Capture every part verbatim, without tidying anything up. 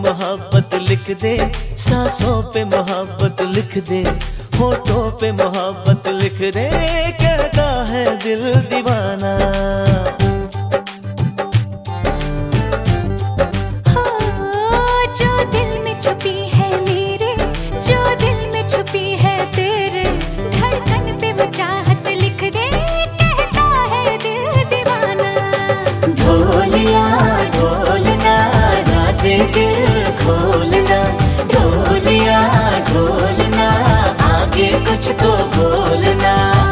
मोहब्बत लिख दे, सांसों पे मोहब्बत लिख दे, होठों पे मोहब्बत लिख दे, कहता है दिल दीवाना। जो दिल में छुपी है मेरे, जो दिल में छुपी है तेरे, धड़कन पे वो चाहत लिख दे, कहता है दिल दीवाना। ढोलिया ढोलना राज़े दिल खोलना, ढोलिया ढोलना आगे कुछ तो बोलना।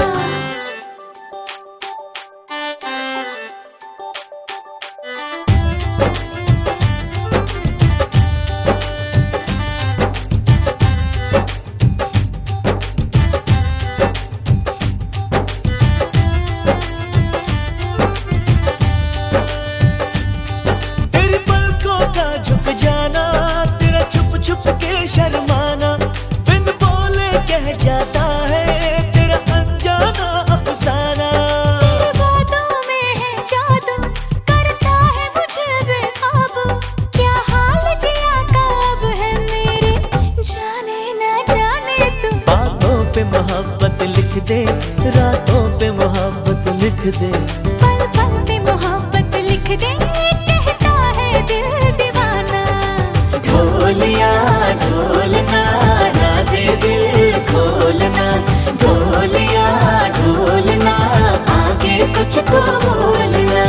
शर्माना बिन बोले कह जाता है तेरा अनजाना अफसाना। तेरी बातों में है जादू, करता है मुझे बेकाबू, क्या हाल जिया का अब है मेरे, जाने ना जाने तू। बातों पे मोहब्बत लिख दे, रातों पे मोहब्बत लिख दे, पल पल पे मोहब्बत लिख दे, कहता है दिल दीवाना। ढोलिया ढोलना राज़े दिल खोलना, ढोलिया ढोलना आगे कुछ तो बोलना।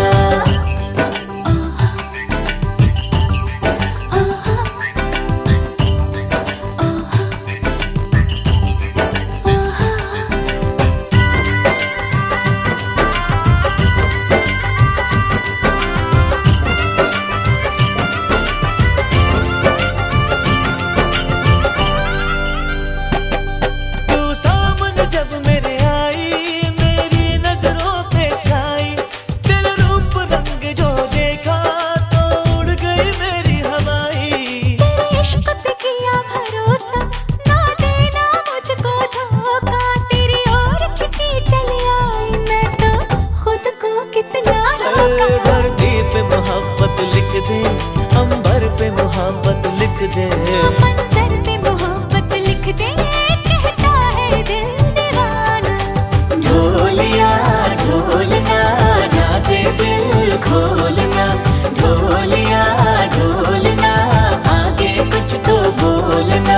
जब मेरे आई मेरी नजरों पे छाई, तेरा रूप रंग जो देखा तो उड़ गई मेरी हवाई। तेरे इश्क पे किया भरोसा, ना देना मुझको धोखा, तेरी ओर खिंची चली आई मैं तो खुद को कितना रोका। धरती पे मोहब्बत लिख दे, अंबर पे मोहब्बत लिख दे, मंजर पे मोहब्बत लिख दे, कहता है दिल दीवाना। ढोलिया ढोलना राज़े दिल खोलना, ढोलिया ढोलना आगे कुछ तो बोलना।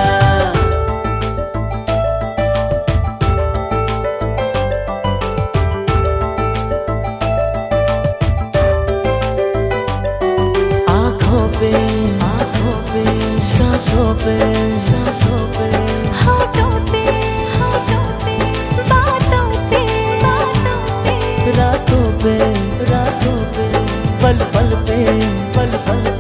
आँखों पे आँखों पे, सांसों पे सांसों पे, होठों पे होठों पे, बातों पे बातों पे, रातों पे रातों पे, पल पल पे पल पल